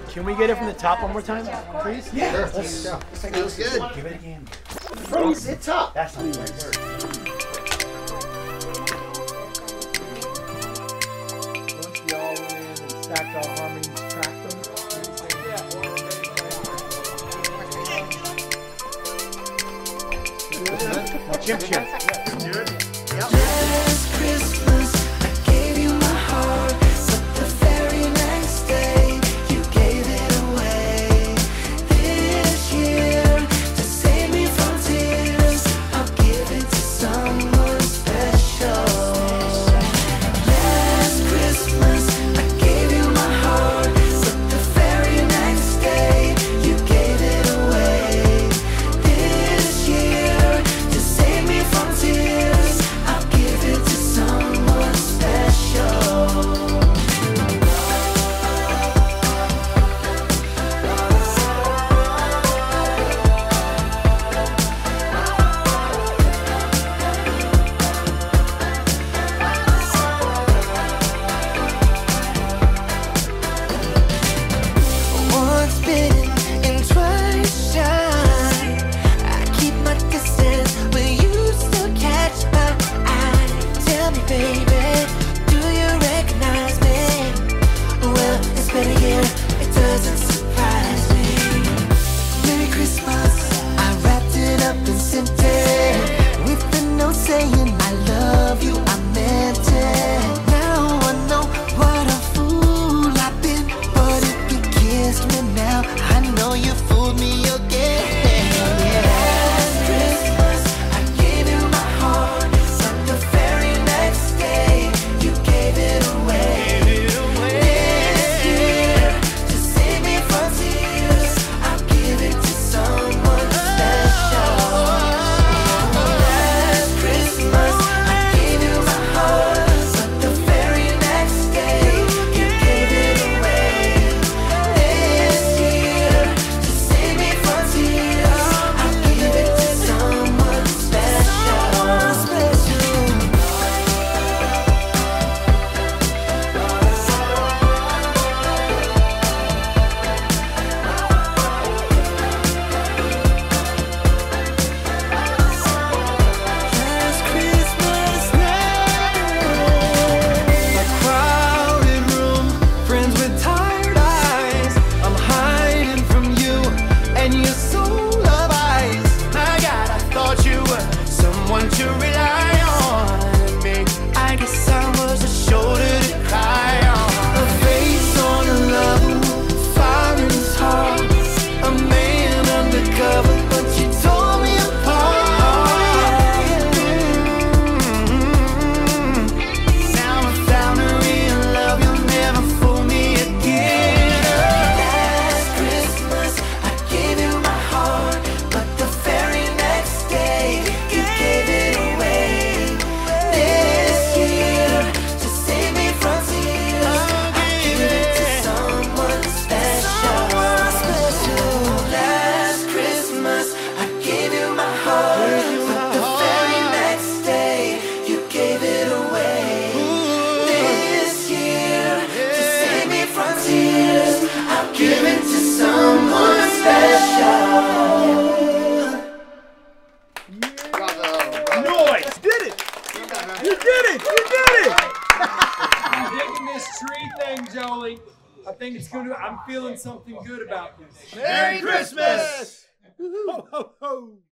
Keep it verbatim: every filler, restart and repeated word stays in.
Can we get it from the top one more time, please? Yeah. Sure. Let's go. That was good. Give it again. From the top. That's not the right word. Once we all went in and stacked our harmonies, tracked them. Now, chimp chimp. Last Christmas, I gave you my heart, but the very next day, you gave it away. This year, to save me from tears, I'll give it to someone special. Last Christmas, I gave you my heart, but the very next day, you gave it away. This year, to save me from tears, I'll give it to someone special. Once bitten and twice shy, I keep my distance, but you still catch my eye. Tell me, baby, do you recognize me? Well, it's been a year, it doesn't surprise me. Merry Christmas, I wrapped it up and sent it with the note saying I love you, I meant it. Now I know what a fool I've been, but if you kissed me now, I know you fooled me again. Last Christmas, I gave you my heart, but the very next day, you gave it away. This year, to save me from tears, I'll give it to someone special. Last Christmas, I gave you my heart, but the very next day, you gave it away. This year, to save me from tears, I'll give it to someone special. Special. Last Christmas night, a crowded room, friends with tired eyes. I'm hiding from you and your soul of ice. My God, I thought you were someone to rely on. Me, I guess I was a shoulder to cry on. A face on a lover, fire in his heart. A man undercover, but you tore me apart. Now I found a real love, you'll never fool me again. Last Christmas, I gave you my heart, but the very next day, you gave it away. This year, to save me from tears, I'll give it to someone special. Last Christmas, I gave you my heart, but the very next day, you gave it away. This year, to save me from tears, I'll give it to someone special. Bravo. Noise! Did it! You did it! You did it! I'm digging this tree thing, Jolie. I think it's gonna. I'm feeling something good about this. Merry Christmas! Ho, ho, ho!